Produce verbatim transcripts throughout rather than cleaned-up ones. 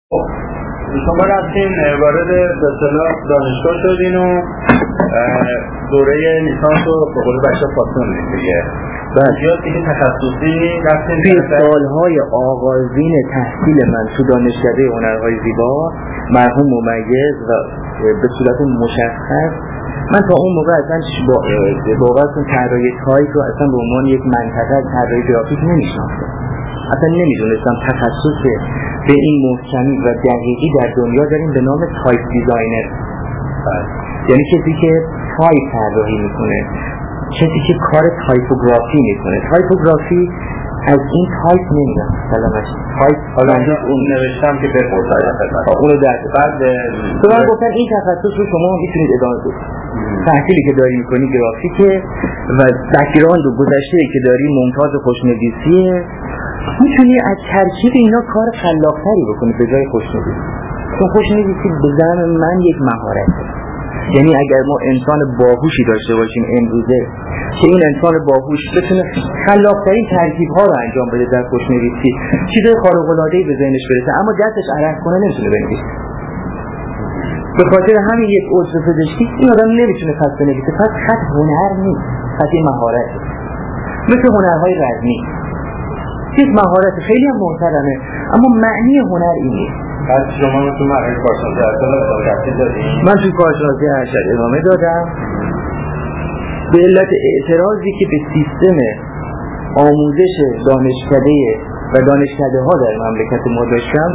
شما رفتین وارد به اصطلاح دانشگاه شدین و دوره لیسانس رو به قول بچه پاسوندین دیگه. بعد یا دیگه تخصصی رفتین توی سالهای آغازین تحصیل من تو دانشکده هنرهای زیبا مرحوم ممیز و به صورت مشخص من تا اون موقع اصلا با واقعا طراحی تایپ رو اصلا به عنوان یک منطقه طراحی گرافیک نمیشناختم، اصلا نمیدونستم تخصص به این محکمی و دقیقی در دنیا داریم به نام تایپ دیزاینر، یعنی کسی که تایپ طراحی میکنه، کسی که کار تایپوگرافی میکنه. تایپوگرافی از این تایپ نمیدونم سلامش تایپ حالا اون نوشتم که بپرساید اونو در بعد تو من گفتن این تخصص رو شما میتونید ادامه بدید. تحصیلی که داری میکنی گرافیکه و بک‌گراند و گذشته‌ای که داری ممتاز خوشنویسیه، میتونی از ترکیب اینا کار خلاق‌تری بکنی به جای خوشنویسی. چون خوشنویسی به زعم من یک مهارته، یعنی اگر ما انسان باهوشی داشته باشیم امروزه که این انسان باهوش بتونه خلاق‌ترین ترکیب‌ها رو انجام بده در خوشنویسی، چیزای خارق‌العاده‌ای به ذهنش برسه اما دستش عرق کنه نمیتونه بنویسه. به خاطر همین یک عضو پزشکی این آدم نمیتونه خط بنویسه. پس خط هنر نیست، خط مهارته. مثل هنرهای رزمی یک مهارت خیلی هم محترمه اما معنی هنر این نیست. بعد شما تو مرحله کارشناسی ارشد ادامه دادین؟ من تو کارشناسی ارشد ادامه دادم به علت اعتراضی که به سیستم آموزش دانشکده و دانشکده ها در مملکت ما داشتم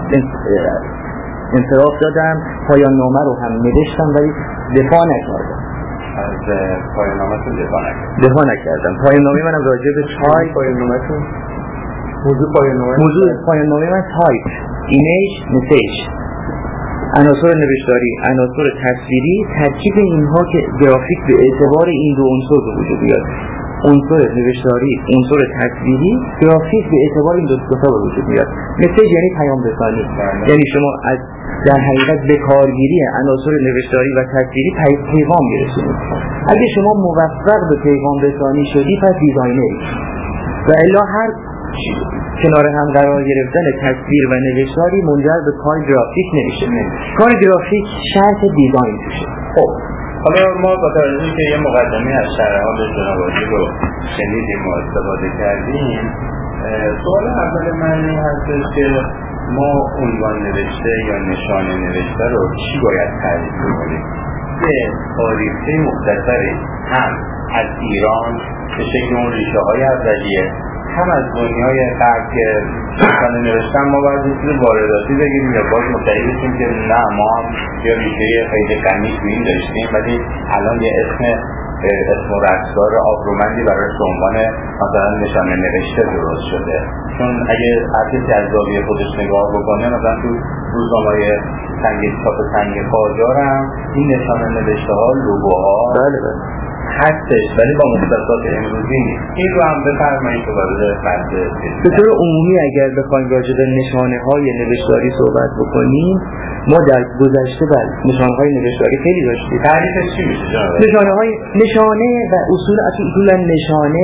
انصراف دادم. پایان نامه رو هم نوشتم ولی دفاع نکردم. از پایان نامه‌تون دفاع نکردم؟ دفاع نکردم. پایان نامه منم راجع به تایپ پایان نامه‌تون موضوع پایان نامه موضوع پایان نامه من تایپ، ایمیج، مسیج، عناصر نوشتاری، عناصر تصویری، ترکیب اینها که گرافیک به اعتبار این دو عنصر به وجود بیاد. عنصر نوشتاری، عنصر تصویری، گرافیک به اعتبار این دو تا به وجود بیاد. مسیج یعنی پیام رسانی، یعنی شما از در حقیقت به کارگیری عناصر نوشتاری و تصویری پیغام برسونید. اگه شما موفق به پیغام رسانی شدی پس دیزاینری و الا هر کنار هم قرار گرفتن تصویر و نوشتاری منجر به کار گرافیک نمیشه. کار گرافیک شرط دیزاین میشه. خب حالا ما با توجه که یه مقدمه از شرح به جنابالی رو شنیدیم و استفاده کردیم، سوال اول من این هستش که ما عنوان نوشته یا نشانه نوشته رو چی باید تعریف کنیم؟ یه تاریخچه مختصری هم از ایران به شکل اون ریشه های اولیه، هم از دنیای غرب که نشانه نوشتن ما باید یه چیز وارداتی بگیریم یا باید متعهد بشیم که نه ما هم یا ریشه خیلی غنی تو این داشتیم ولی الان یه اسم اسم و رقصدار آبرومندی برای عنوان مثلا نشانه نوشته درست شده. چون اگه هر کسی از زاویه خودش نگاه بکنه مثلا تو روزنامه‌های سنگ چاپ سنگ قاجار هم این نشانه نوشته ها لوگوها بله بله هستش ولی با مختصات امروزی نیست. این رو هم بفرمایید که وارد بحث به طور عمومی اگر بخوایم راجع به نشانه‌های نوشتاری صحبت بکنیم ما در گذشته بر نشانه‌های نوشتاری خیلی داشتیم. تعریفش چی میشه جناب؟ نشانه‌های نشانه و اصول اصولا نشانه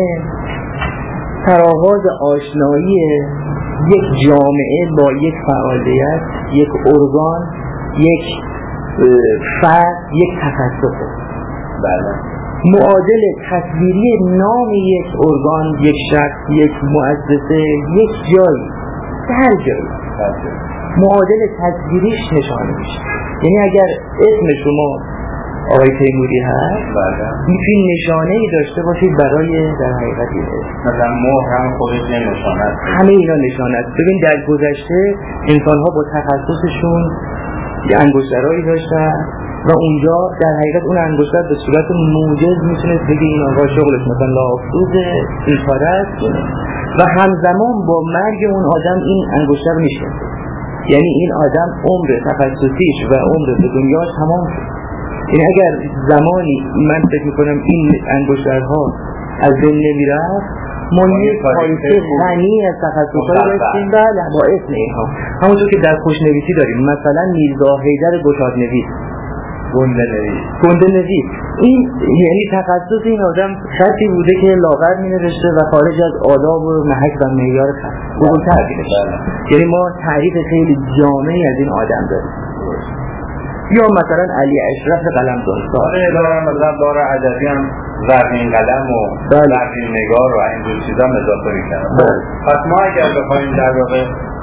تراغاز آشنایی یک جامعه با یک فعالیت، یک ارگان، یک فرد، یک تخصص. بله. معادل تصویری نام یک ارگان، یک شخص، یک مؤسسه، یک جایی، هر جایی معادل تصویریش نشانه میشه. یعنی اگر اسم شما آقای تیموری هست میتونید نشانه‌ای داشته باشید برای در حقیقت این اسم. مثلا مهر هم خودش نشانه است. همه اینا نشانه است. ببین در گذشته انسان‌ها با تخصصشون یه انگشترایی داشتن و اونجا در حقیقت اون انگشتر به صورت موجز میتونست بگه این آقا شغلش مثلا لافروزه، این کاره است و همزمان با مرگ اون آدم این انگشتر میشه. یعنی این آدم عمر تخصصیش و عمر به دنیا تمام شد. این اگر زمانی من فکر میکنم این انگشترها از بین نمیرفت ما یک پایسه غنی از تخصص‌های داشتیم بله با اسم اینها. همونطور که در خوشنویسی داریم مثلا میرزا حیدر گشادنویس گنده نویس گنده نویس. این یعنی تخصص این آدم خطی بوده که لاغر می نوشته و خارج از آداب و محک و معیار خط بزرگتر می نوشته. یعنی ما تعریف خیلی جامعی از این آدم داریم. یا مثلا علی اشرف قلمدان آره دارم مثلا داره ادبی هم زرین قلم و زرین نگار و این جور چیزا اضافه می‌کنه. پس ما اگر بخوایم در واقع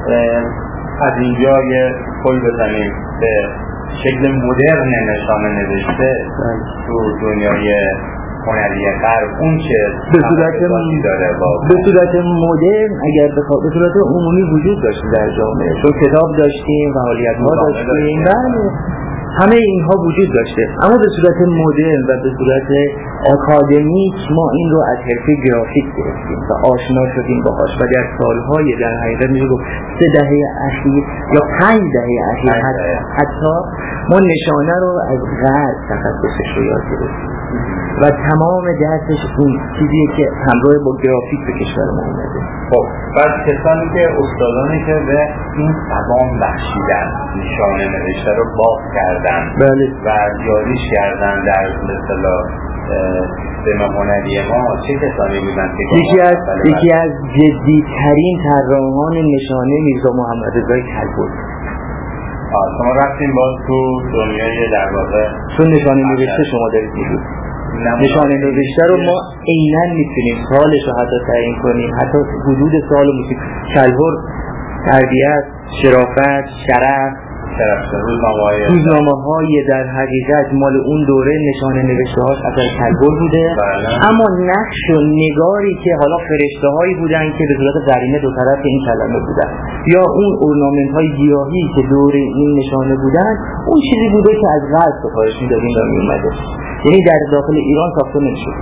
از اینجا یه پل بزنیم به شکل مدرن نشانه نوشته تو دنیای هنری غرب اون چه به صورت داره با به صورت مدرن اگر بخواد به صورت عمومی وجود داشته در جامعه، چون کتاب داشتیم، فعالیت‌ها داشتیم، بله همه اینها وجود داشته، اما به صورت مدرن و به صورت آکادمیک ما این رو از حرفه گرافیک گرفتیم و آشنا شدیم باهاش و در سالهای در حقیقت میشه گفت سه دهه اخیر یا پنج دهه اخیر حتی ما نشانه رو از غرب تخصصش رو یاد گرفتیم و تمام درسش اون چیزیه که همراه با گرافیک به کشور ما اومده. خب بعد کسانی که استادانی که به این زبان بخشیدن نشانه نوشته رو باز کردن بله. و یادیش کردن در اصطلاح سیستم هنری ما چه کسانی بودن که یکی از یکی از جدی‌ترین طراحان نشانه میرزا محمد رضا کلبد. آه شما رفتین باز تو دنیای در واقع چون نشانه نوشته شما دارید میگید نشانه نوشته رو ما عیناً میتونیم سالش رو حتی تعیین کنیم، حتی حدود سال موسیقی کلبد تربیت، شرافت، شرف روزنامه های در حقیقت مال اون دوره نشانه نوشته هاش اثر کلبد بوده. بله. اما نقش و نگاری که حالا فرشته هایی بودن که به صورت قرینه دو طرف این کلمه بودن یا اون اورنامنت های گیاهی که دور این نشانه بودن اون چیزی بوده که از غرب سفارش میدادیم و میومده، یعنی در داخل ایران ساخته نمیشد.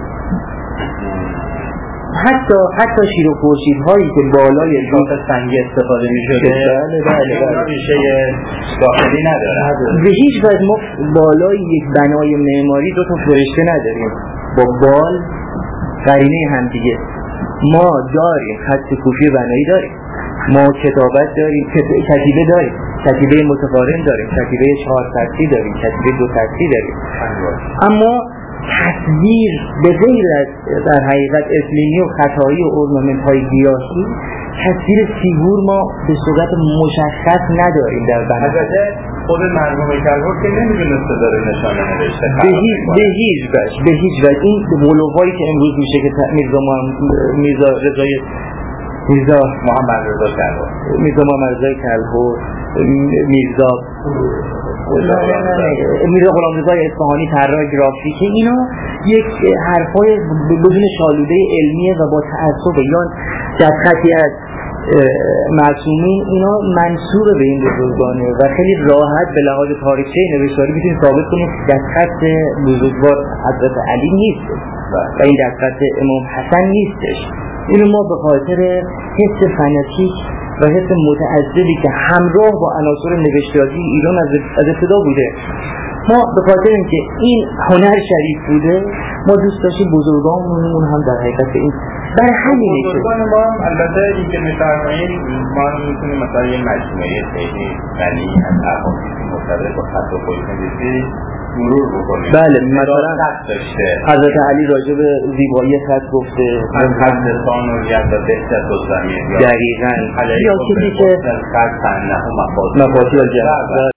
حتی حتی شیر و خورشید هایی که بالای شاخ سنگی استفاده می‌شده بله بله بله ریشه داخلی نداره. به هیچ وجه ما بالای یک بنای معماری دو تا فرشته نداریم با بال قرینه هم دیگه. ما داریم خط کوفی بنایی داریم، ما کتابت داریم، کتیبه داریم، کتیبه متقارن داریم، کتیبه چهار سطحی داریم، کتیبه دو سطحی داریم، اما تصویر به غیر از در حقیقت اسلیمی و خطایی و اورنامنت های گیاهی تصویر فیگور ما به صورت مشخص نداریم در بنا. البته خود مرحوم کلبد که نمیدونسته داره نشانه نوشته به هیچ وجه به هیچ وجه این ولوهایی که امروز میشه که میرزا میرزا رضای میرزا محمد رضا کلبد میرزا محمد رضا کلبد میرزا میرزا غلامرضا اصفهانی طراح گرافیکی، اینا یک حرفای بدون شالوده علمیه و با تعصب یا دستخطی از معصومین اینا منسوب به این بزرگانه و خیلی راحت به لحاظ تاریخچه نوشتاری میتونید ثابت کنید دستخط بزرگوار حضرت علی نیست و این دستخط امام حسن نیستش. اینو ما به خاطر حس فناتیک و حس متعذبی که همراه با عناصر نوشتاری ایران از ابتدا بوده، ما به خاطر اینکه این هنر شریف بوده ما دوست داشتیم بزرگانمون هم در حقیقت این برای همین بزرگان ما هم البته این که می‌فرمایید ما میتونیم مثلا یه مجموعه خیلی غنی از احادیث مرتبط با خط و خط‌نویسی مرور بکنیم. بله مثلا خط داشته حضرت علی راجع به زیبایی خط گفته خط لسان و ید و بهتر و زمین دقیقاً یا کسی که خط تنه و مفاصل مفاصل